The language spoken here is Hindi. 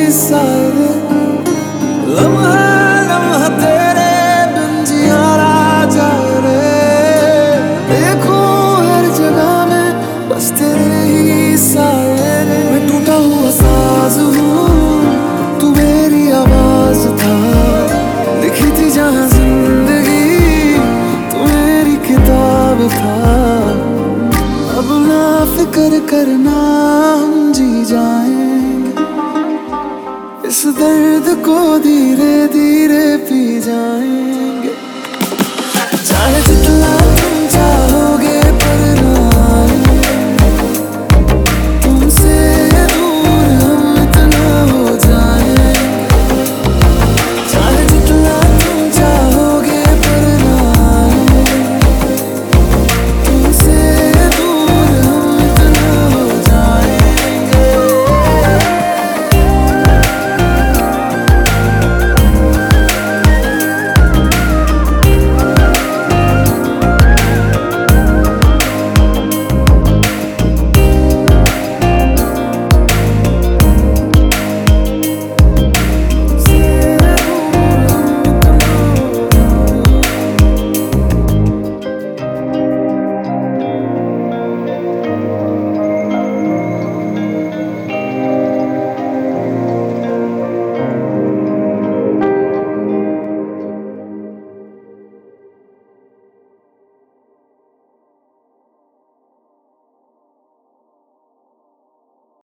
सारे लम्हा लम्हा तेरे बिन जियारा जाए रे। देखो हर जगह में बस तेरे ही साए रे। मैं टूटा हुआ साज हूँ, तू मेरी आवाज था। लिखी थी जहाँ जिंदगी, तू मेरी किताब था। अब ना फिक्र करना, हम जी जाएंगे इस दर्द को धीरे धीरे पी जाएंगे। चाहे जितना